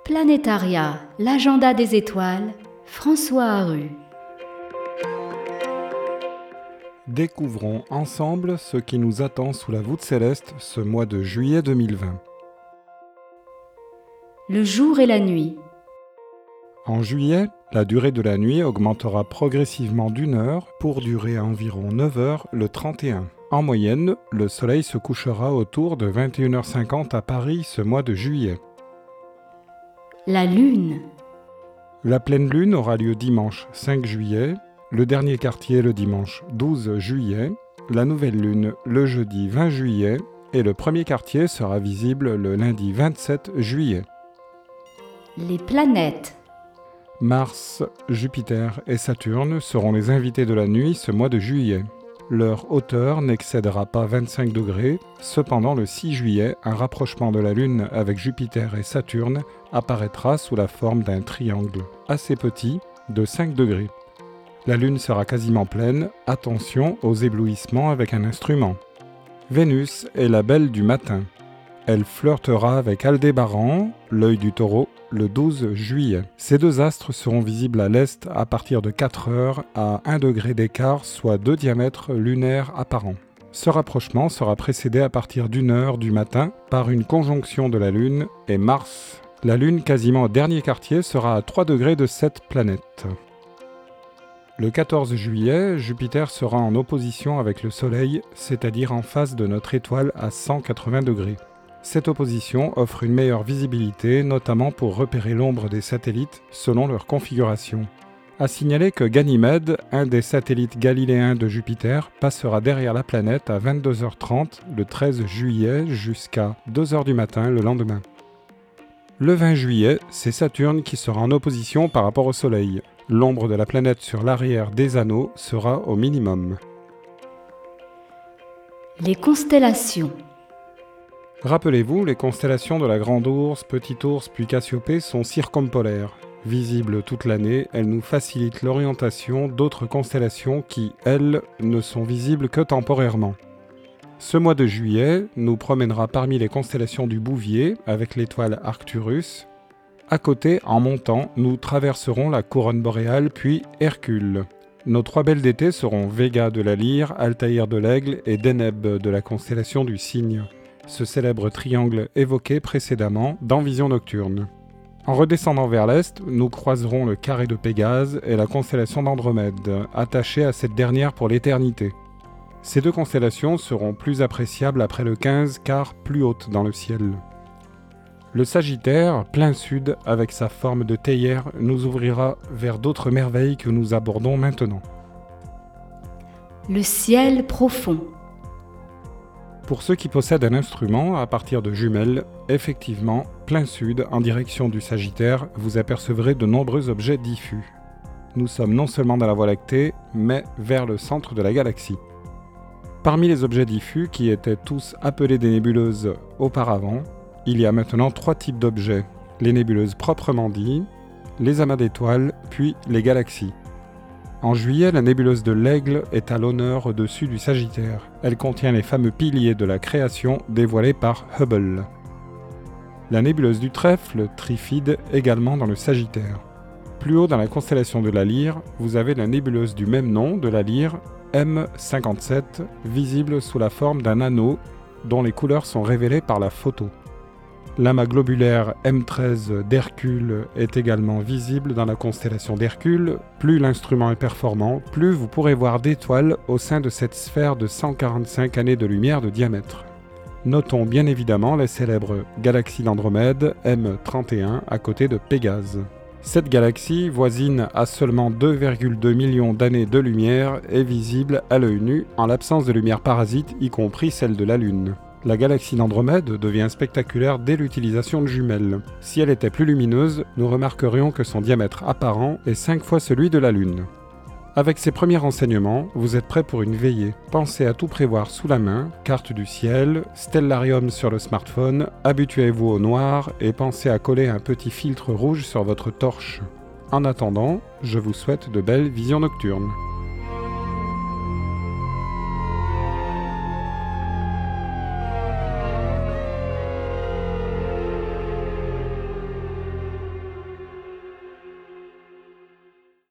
Planétaria, l'agenda des étoiles, François Harru. Découvrons ensemble ce qui nous attend sous la voûte céleste ce mois de juillet 2020. Le jour et la nuit. En juillet, la durée de la nuit augmentera progressivement d'1 heure pour durer environ 9 heures le 31. En moyenne, le soleil se couchera autour de 21h50 à Paris ce mois de juillet. La lune. La pleine lune aura lieu dimanche 5 juillet, le dernier quartier le dimanche 12 juillet, la nouvelle lune le jeudi 20 juillet et le premier quartier sera visible le lundi 27 juillet. Les planètes. Mars, Jupiter et Saturne seront les invités de la nuit ce mois de juillet. Leur hauteur n'excédera pas 25 degrés, cependant le 6 juillet, un rapprochement de la Lune avec Jupiter et Saturne apparaîtra sous la forme d'un triangle assez petit de 5 degrés. La Lune sera quasiment pleine, attention aux éblouissements avec un instrument. Vénus est la belle du matin. Elle flirtera avec Aldébaran, l'œil du Taureau, le 12 juillet. Ces deux astres seront visibles à l'est à partir de 4 heures à 1 degré d'écart, soit 2 diamètres lunaires apparents. Ce rapprochement sera précédé à partir d'1 heure du matin par une conjonction de la Lune et Mars. La Lune, quasiment au dernier quartier, sera à 3 degrés de cette planète. Le 14 juillet, Jupiter sera en opposition avec le Soleil, c'est-à-dire en face de notre étoile à 180 degrés. Cette opposition offre une meilleure visibilité, notamment pour repérer l'ombre des satellites selon leur configuration. À signaler que Ganymède, un des satellites galiléens de Jupiter, passera derrière la planète à 22h30 le 13 juillet jusqu'à 2h du matin le lendemain. Le 20 juillet, c'est Saturne qui sera en opposition par rapport au Soleil. L'ombre de la planète sur l'arrière des anneaux sera au minimum. Les constellations. Rappelez-vous, les constellations de la Grande Ourse, Petite Ourse puis Cassiopée sont circumpolaires. Visibles toute l'année, elles nous facilitent l'orientation d'autres constellations qui, elles, ne sont visibles que temporairement. Ce mois de juillet nous promènera parmi les constellations du Bouvier avec l'étoile Arcturus. À côté, en montant, nous traverserons la couronne boréale puis Hercule. Nos 3 belles d'été seront Vega de la Lyre, Altaïr de l'Aigle et Deneb de la constellation du Cygne. Ce célèbre triangle évoqué précédemment dans Vision nocturne. En redescendant vers l'est, nous croiserons le carré de Pégase et la constellation d'Andromède, attachée à cette dernière pour l'éternité. Ces 2 constellations seront plus appréciables après le 15 car plus hautes dans le ciel. Le Sagittaire, plein sud, avec sa forme de théière, nous ouvrira vers d'autres merveilles que nous abordons maintenant. Le ciel profond. Pour ceux qui possèdent un instrument, à partir de jumelles, effectivement, plein sud, en direction du Sagittaire, vous apercevrez de nombreux objets diffus. Nous sommes non seulement dans la Voie lactée, mais vers le centre de la galaxie. Parmi les objets diffus, qui étaient tous appelés des nébuleuses auparavant, il y a maintenant 3 types d'objets. Les nébuleuses proprement dites, les amas d'étoiles, puis les galaxies. En juillet, la nébuleuse de l'Aigle est à l'honneur au-dessus du Sagittaire. Elle contient les fameux piliers de la création dévoilés par Hubble. La nébuleuse du Trèfle, Trifide, également dans le Sagittaire. Plus haut dans la constellation de la Lyre, vous avez la nébuleuse du même nom de la Lyre, M57, visible sous la forme d'un anneau dont les couleurs sont révélées par la photo. L'amas globulaire M13 d'Hercule est également visible dans la constellation d'Hercule. Plus l'instrument est performant, plus vous pourrez voir d'étoiles au sein de cette sphère de 145 années de lumière de diamètre. Notons bien évidemment la célèbre galaxie d'Andromède M31 à côté de Pégase. Cette galaxie, voisine à seulement 2,2 millions d'années de lumière, est visible à l'œil nu en l'absence de lumière parasite, y compris celle de la Lune. La galaxie d'Andromède devient spectaculaire dès l'utilisation de jumelles. Si elle était plus lumineuse, nous remarquerions que son diamètre apparent est 5 fois celui de la Lune. Avec ces premiers renseignements, vous êtes prêts pour une veillée. Pensez à tout prévoir sous la main, carte du ciel, stellarium sur le smartphone, habituez-vous au noir et pensez à coller un petit filtre rouge sur votre torche. En attendant, je vous souhaite de belles visions nocturnes.